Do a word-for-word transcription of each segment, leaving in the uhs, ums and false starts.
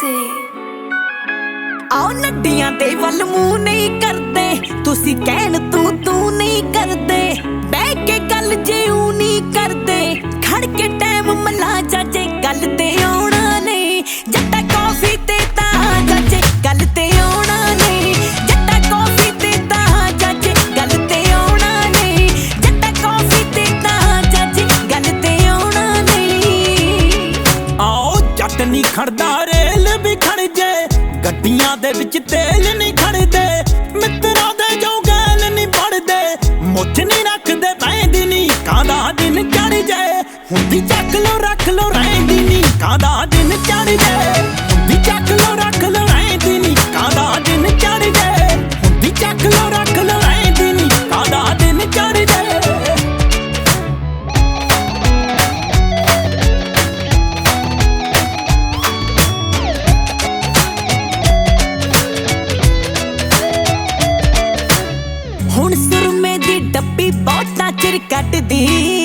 से आओ नड्डियां दे वल मूंह नहीं करदे, तुसी कहन तू तू नहीं करदे, बह के गल जे ऊ नहीं करदे, खड़ के टाइम मला जाजे गल ते आउणा नहीं, जट्टा कॉफी ते तां जाजे गल ते आउणा नहीं, जट्टा कॉफी ते तां जाजे गल ते आउणा नहीं, जट्टा कॉफी ते तां जाजे गल ते आउणा नहीं। आओ जट नहीं खड़दा रेल भी खड़ जे, गड्डियां दे विच तेल नहीं खड़दे, मित्तरां दे जो गैल नहीं पड़दे, मुझ नहीं रखदे पैंदी नहीं कादा दिन चढ़ जाए, हुंदी चक लो रख लो रैंदी नहीं कादा दिन चढ़ जाए, हुंदी चक लो रख लो रैंदी नहीं कादा दिन चढ़ जाए, हुंदी चक लो रख लो रैंदी नहीं कादा दिन चढ़ जाए। हुण सुरमे दी डब्बी बहुता चिर कटदी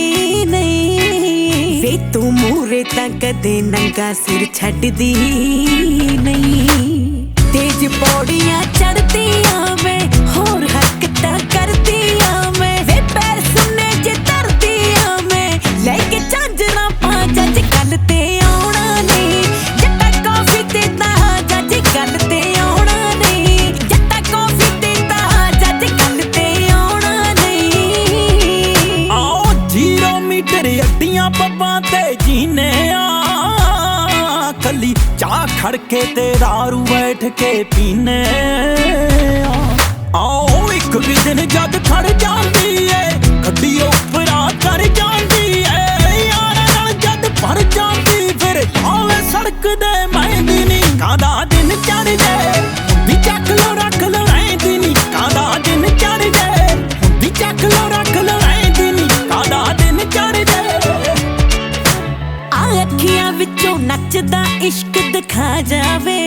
नहीं, वे तू मूरे तां कदे नंगा सिर छड्डदी नहीं, तेज पौड़ियां चढ़दियां मैं होर हरकतां करदियां मैं, वे पैर सुन्ने जे धरदियां मैं, लेके झांजरां पां जज गल ते आउणा नहीं, जट्टा कॉफी ते तां जज गल ते आउणा नहीं, जट्टा कॉफी ते तां जज गल ते आउणा नहीं। आओ जीरो मीटर अड्डियां पब्बां ते जीने आ, कली चाह खड़के ते दारू बैठ के पीने आ, आओ एक भी दिन जद खड़ जांदी ए गड्डी उपरा कर जांदी ए, यारां नाल जद भर जांदी फिर आवे सड़क दे मैंदी नहीं कादा दिन चढ़ जाए, हुंदी चक लो रख लो रैंदी नहीं कादा दिन चढ़ जाए, हुंदी चक लो रख लो रैंदी नहीं कादा दिन चढ़ जाए। आ अखियां विचों नचदा इश्क दिखा जावे,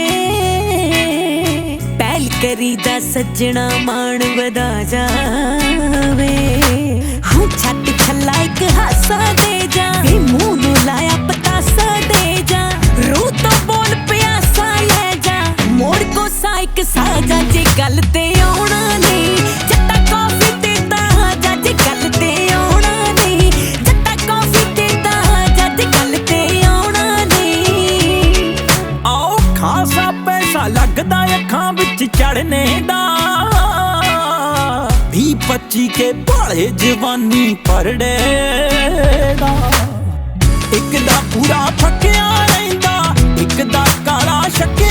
पहल करी दा सजना मान वधा जावे, हूं छट छला एक हासा दे जा, वे मूंह नूं लाया पतासा दे जा, रूह तो बोल प्यासा ले जा, मोड़ को सा एक साजा जे गल ते आउणा नहीं, जट्टा कॉफी ते तां जज गल ते आउणा नहीं, जट्टा कॉफी ते तां जज गल ते आउणा नहीं। आओ खासा पैसा लगदा अखां विच चढ़ने दा, भी पच्ची के भाले जवानी परड़े दा, एक दा पूरा फक्किया रहिंदा, एक दा काला शक्के